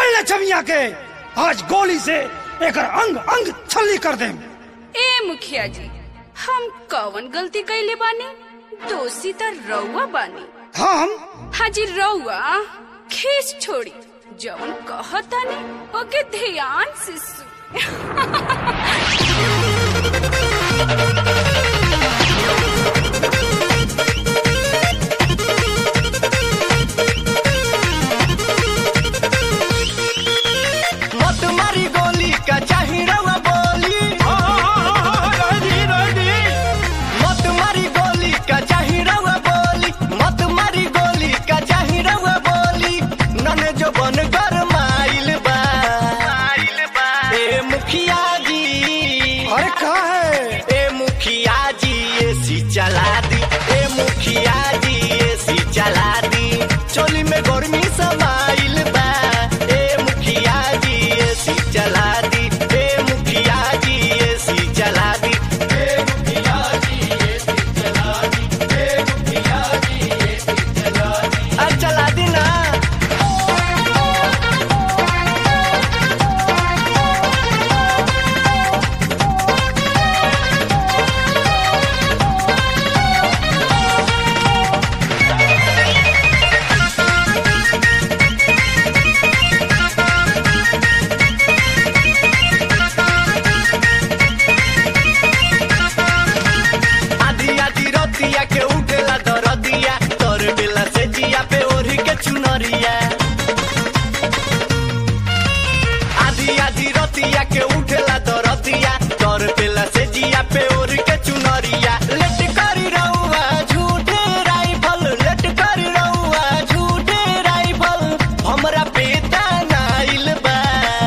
पकड़ ले छमिया के, आज गोली से एक अंग अंग छल्ली कर दे। ए मुखिया जी, हम कौन गलती कैले बानी? दोषी तो रउआ बानी। हम हाजी रउआ खीस छोड़ी, जौन कहतानी ओके ध्यान से मत मारी गोली का चाही रउआ बोली, मत मारी गोली का चाही रउआ बोली, मत मारी गोली का चाही रउआ बोली। नने जो बन कर माइल बा ए मुखिया जी। अरे का है? ए मुखिया जी एसी चला दी, ए मुखिया जी एसी चला दी। चोली में गर्मी समाइल बा, ए मुखिया जी एसी चला दी, ए मुखिया जी एसी चला दी, ए मुखिया जी एसी चला दी, ए मुखिया जी एसी चला दी। अब चला दी ना। आधी आधी रतिया के उठेला दरदिया, तोर बेला से जिया पे ओढ़ी के चुनरिया। आधी आधी रतिया के उठेला दरदिया, तोर बेला से जिया पे ओढ़ी के चुनरिया। लेट करी रउआ झूठे राइफल, लेट करी रउआ झूठे राइफल, हमरा पेटा नाइल बा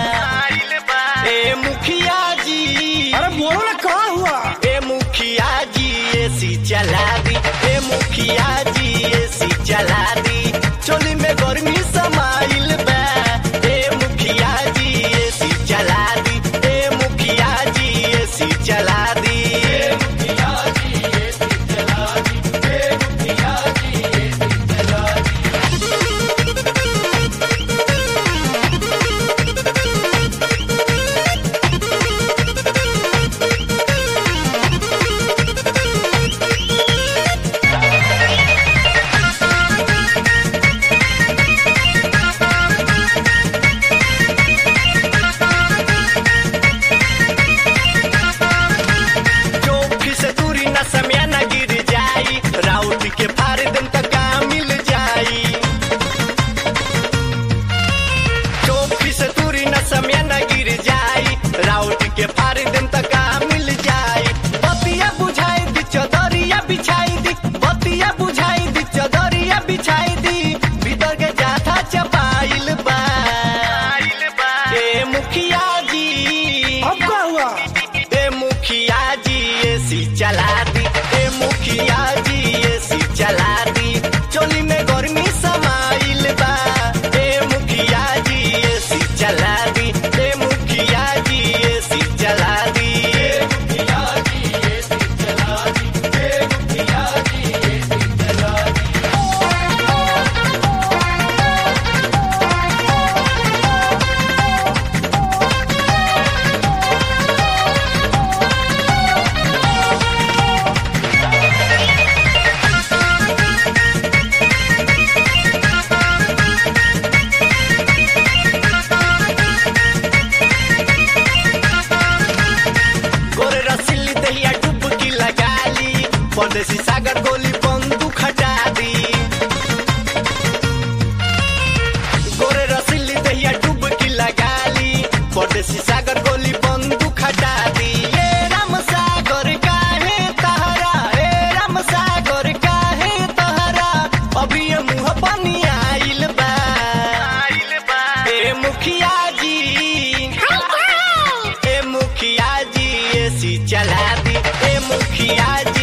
ए मुखिया जी। अरे बोलो ना, का हुआ? ए मुखिया जी एसी चला दी, ए मुखिया जी एसी चला दी। चोली में गर्मी समाइल बा, ए मुखिया जी एसी चला दी, ए मुखिया जी एसी चला दी, ए मुखिया जी एसी चला दी, ए मुखिया जी एसी चला दी। चौकी से दूरी न समय न गिर जाई, राउत के फाड़ दिन तक काम मिल जाई। चौकी से दूरी न समय न गिर जाई, राउत के फाड़ दिन तक काम मिल जाई। बतिया बुझाई दी, चदरिया बिछाई दी, बतिया बुझाई दी, चदरिया बिछाई दी। भीतर के जाथा चपाइल बा ए मुखिया जी। अब का हुआ? ए मुखिया जी एसी चला दी, ए मुखिया जी एसी चला दी। चोली में गर्मी समाइल बा, ए मुखिया जी एसी चला दी, ए मुखिया जी एसी चला दी, ए मुखिया जी एसी चला दी, ए मुखिया जी एसी चला दी। गोरे रसीली दहिया डुबकी लगा ली, परदेसी सागर गोली बंदूक हटा दी। गोरे रसीली दहिया डुबकी लगा ली, परदेसी सागर गोली बंदूक हटा दी। ए राम सागर काहे तहरा, ए राम सागर काहे तहरा, अभी ये मुँह पानी आइल बा ए मुखिया जी। ए मुखिया जी एसी चला दी, ए मुखिया जी